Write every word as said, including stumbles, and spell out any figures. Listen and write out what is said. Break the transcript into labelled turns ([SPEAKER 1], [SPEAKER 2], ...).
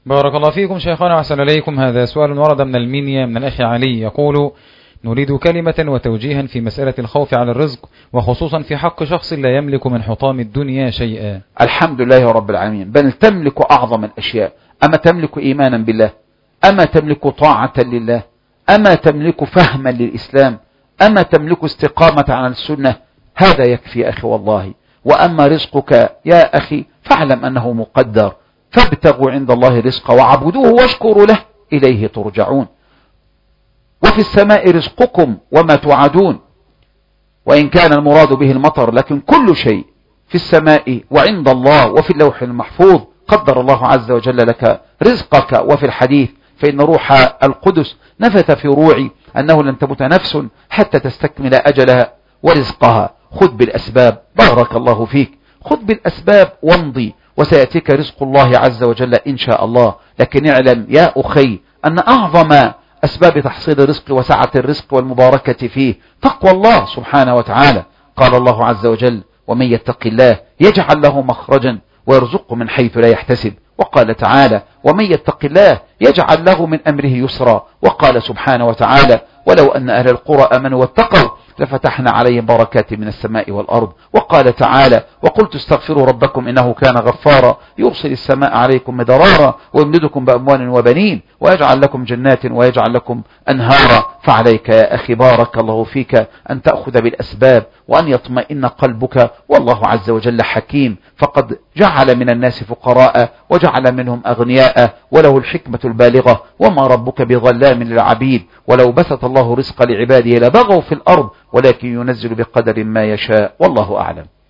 [SPEAKER 1] بارك الله فيكم شيخنا وأحسن إليكم. هذا سؤال ورد من المنيا من الأخ علي، يقول: نريد كلمة وتوجيها في مسألة الخوف على الرزق، وخصوصا في حق شخص لا يملك من حطام الدنيا شيئا.
[SPEAKER 2] الحمد لله رب العالمين، بل تملك أعظم الأشياء. أما تملك إيمانا بالله، أما تملك طاعة لله، أما تملك فهما للإسلام، أما تملك استقامة على السنة. هذا يكفي أخي والله. وأما رزقك يا أخي فاعلم أنه مقدر، فابتغوا عند الله رزقا وعبدوه واشكروا له إليه ترجعون. وفي السماء رزقكم وما توعدون، وإن كان المراد به المطر، لكن كل شيء في السماء وعند الله وفي اللوح المحفوظ. قدر الله عز وجل لك رزقك. وفي الحديث: فإن روح القدس نفث في روعي أنه لن تموت نفس حتى تستكمل أجلها ورزقها. خذ بالأسباب. بارك الله فيك. خذ بالأسباب وامضي، وسيأتيك رزق الله عز وجل إن شاء الله. لكن اعلم يا أخي أن أعظم أسباب تحصيل الرزق وسعة الرزق والمباركة فيه تقوى الله سبحانه وتعالى. قال الله عز وجل: ومن يتق الله يجعل له مخرجا ويرزقه من حيث لا يحتسب. وقال تعالى: ومن يتق الله يجعل له من أمره يسرا. وقال سبحانه وتعالى: ولو أن أهل القرى آمنوا واتقوا لفتحنا عليهم بركات من السماء والأرض. وقال تعالى: وقلت استغفروا ربكم إنه كان غفارا يرسل السماء عليكم مدرارا ويمددكم بأموال وبنين ويجعل لكم جنات ويجعل لكم أنهارا. فعليك يا أخي بارك الله فيك أن تأخذ بالأسباب وأن يطمئن قلبك. والله عز وجل حكيم، فقد جعل من الناس فقراء وجعل منهم أغنياء وله الحكمة البالغة. وما ربك بظلام للعبيد، ولو بسط الله رزق لعباده لبغوا في الأرض ولكن ينزل بقدر ما يشاء، والله أعلم.